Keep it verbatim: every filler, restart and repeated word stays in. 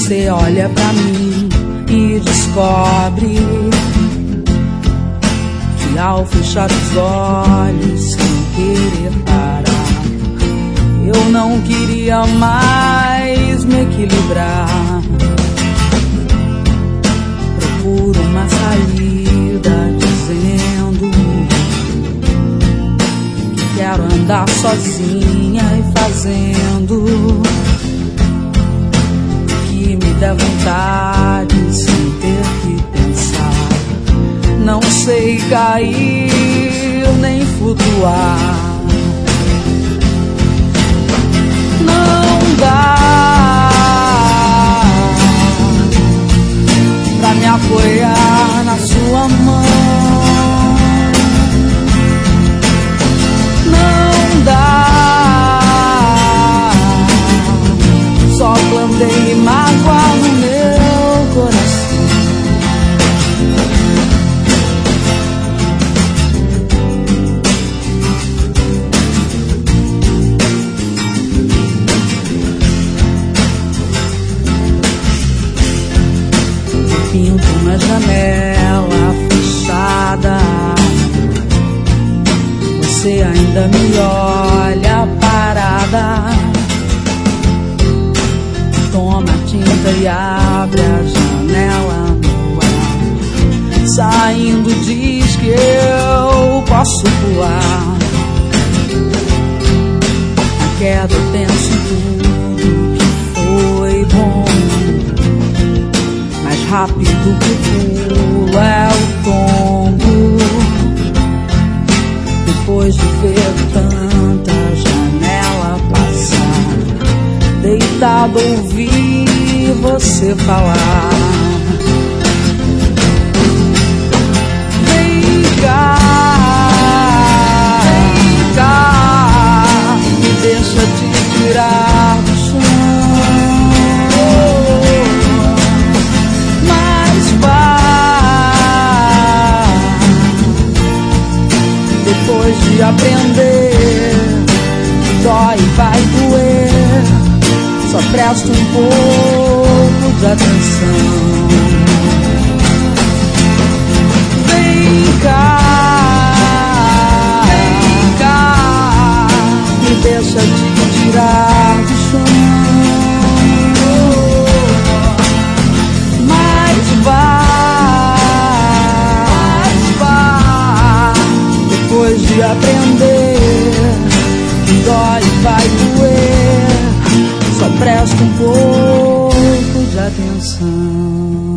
Você olha pra mim e descobre que ao fechar os olhos sem querer parar, eu não queria mais me equilibrar. Procuro uma saída dizendo que quero andar sozinha e fazendo que me dá vontade sem ter que pensar. Não sei cair nem flutuar. Não dá pra me apoiar na sua mão. Não dá. Só plantei mágoa no meu coração. Pinto uma janela fechada, você ainda me olha parada. Toma tinta e abre a janela no ar. Saindo diz que eu posso voar. Na queda eu penso em tudo que foi bom. Mais rápido que o pulo é o tombo. Depois de ver tanta janela passar, deitado ouvir você falar. Vem cá, vem cá, me deixa te tirar do chão. Mas vai, depois de aprender, dói e vai doer. Só presta um pouco de atenção. Vem cá, vem cá, me deixa te tirar do chão. Mas vai, vai, depois de aprender, dói e vai doer. Só presta um pouco de atenção.